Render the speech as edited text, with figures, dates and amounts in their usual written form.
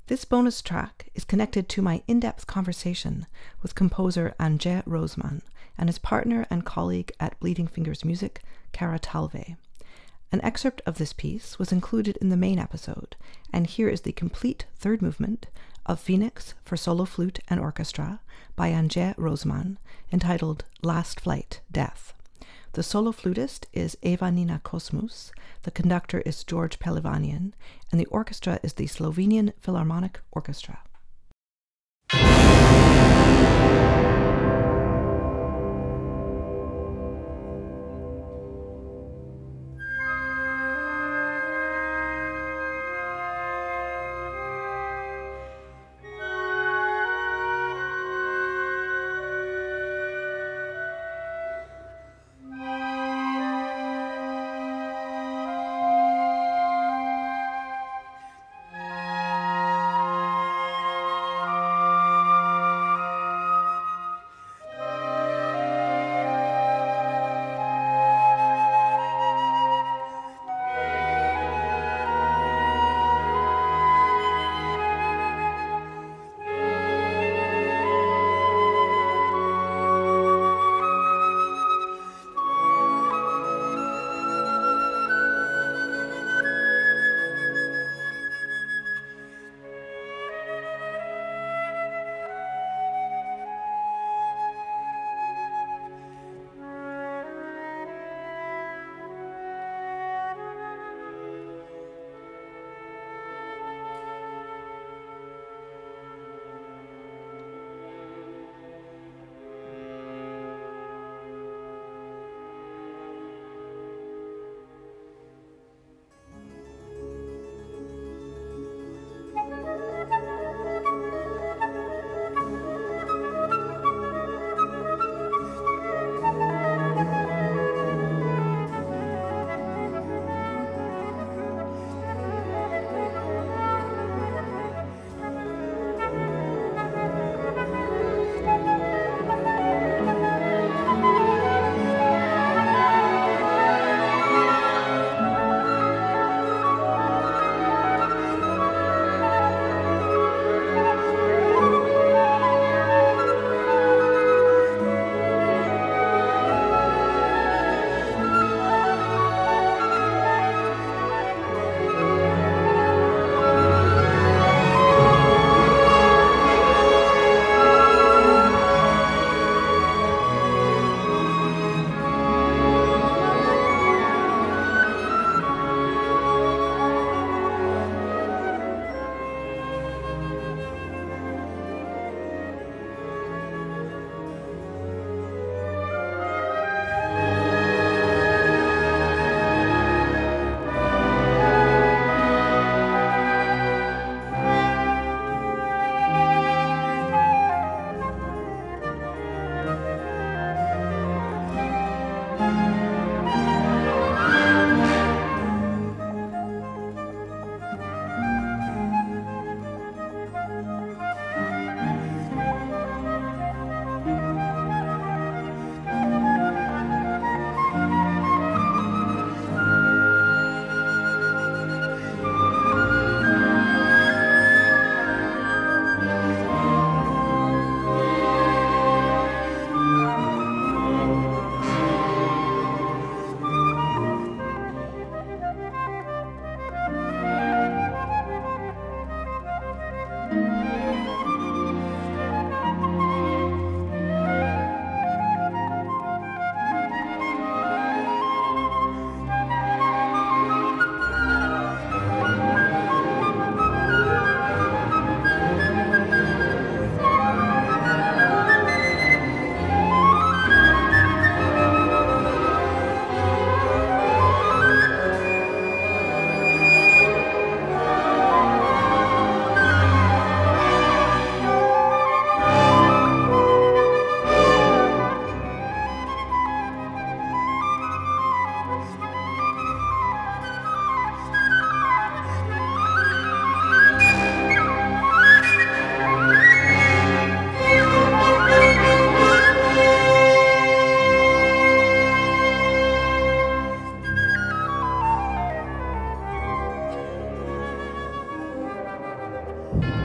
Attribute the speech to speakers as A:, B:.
A: This bonus track is connected to my in-depth conversation with composer Anje Roseman and his partner and colleague at Bleeding Fingers Music, Cara Talve. An excerpt of this piece was included in the main episode, and here is the complete third movement of Phoenix for solo flute and orchestra by Anje Roseman, entitled Last Flight, Death. The solo flutist is Eva-Nina Kosmus, the conductor is George Pelivanian, and the orchestra is the Slovenian Philharmonic Orchestra.
B: Bye.